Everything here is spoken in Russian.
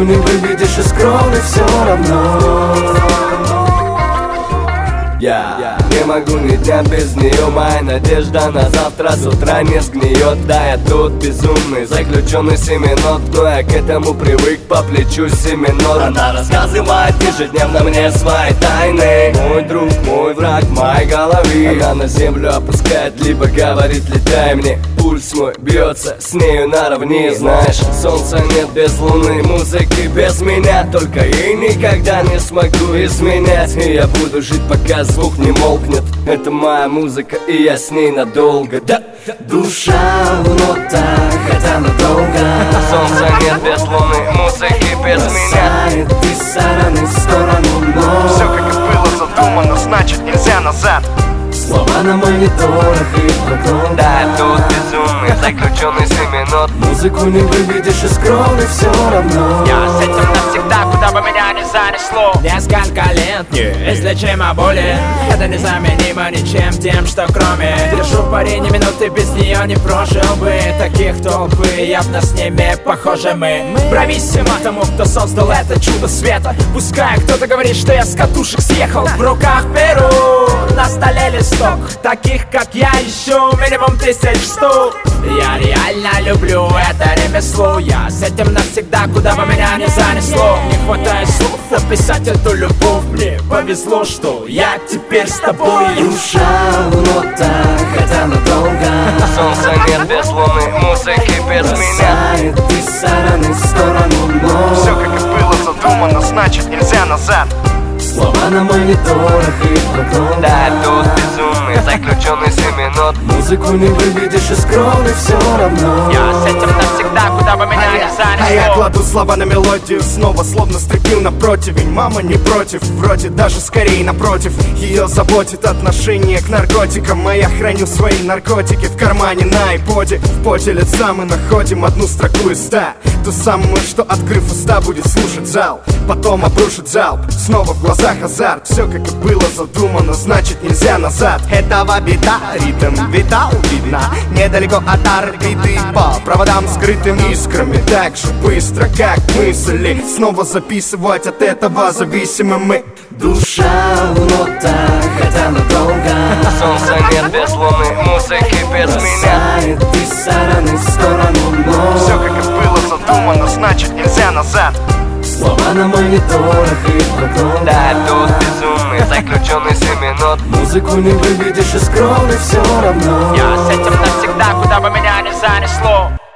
не выведешь из крови все равно. Я не могу ни дня без нее, моя надежда на завтра с утра не сгниет. Да, я тут безумный, заключенный 7 минут, но я к этому привык, по плечу 7 минут. Она рассказывает ежедневно мне свои тайны. Мой друг, мой враг в моей голове. Она на землю опускает, либо говорит летай мне. Пульс мой бьется с нею наравне. Знаешь, солнца нет без луны, музыки без меня. Только ей никогда не смогу изменять. И я буду жить, пока звук не молкнет. Это моя музыка, и я с ней надолго. Да. Душа в нотах, хотя надолго. Солнца нет без луны, музыки без меня. Из стороны в сторону, но все как и было задумано, значит нельзя назад. Слова на мониторах и потом. Да, я тут безумный, заключенный 7 минут. Музыку не выведешь из крови все равно. Я с этим навсегда, куда бы меня ни занесло. Несколько лет неизлечимо боли. Это незаменимо ничем тем, что кроме. Держу пари, ни минуты без нее не прожил бы. Таких толпы, явно с ними похожи мы. Брависсимо тому, кто создал это чудо света. Пускай кто-то говорит, что я с катушек съехал. В руках перу, на столе листок. Таких, как я, ищу минимум 1000 штук. Я реально люблю это ремесло. Я с этим навсегда, куда бы меня ни занесло. Не хватает слов описать эту любовь. Мне повезло, что я теперь с тобой. Душа в нотах, хотя надолго. Солнца нет без луны, музыки без меня. Из стороны в сторону, но все как и было задумано, значит нельзя назад. Слова на мониторах и потом. Да, я тут безумный, заключенный 7 минут. Музыку не выведешь из крови все равно. Я с этим навсегда, куда бы меня ни занесло. А я кладу слова на мелодию, снова словно стряпню на противень. Мама не против, вроде даже скорее напротив. Ее заботит отношение к наркотикам, а я храню свои наркотики в кармане на айподе. В поте лица мы находим одну строку из 100. Ту самую, что, открыв уста, будет слушать зал. Потом обрушит залп, снова в глазах азарт. Все как и было задумано, значит нельзя назад. Этого беда, ритм витал, видно недалеко от орбиты. По проводам скрытым искрами, так же быстро, как мысли. Снова записывать от этого зависимы мы. Душа в нотах, хотя надолго. Солнца нет без луны, музыки без меня. Из стороны в сторону, но все как и было задумано, значит нельзя назад. Слова на мониторах и потом. Да, я тут безумный, заключенный 7 минут. Музыку не выведешь из крови все равно. Я с этим навсегда, куда бы меня ни занесло.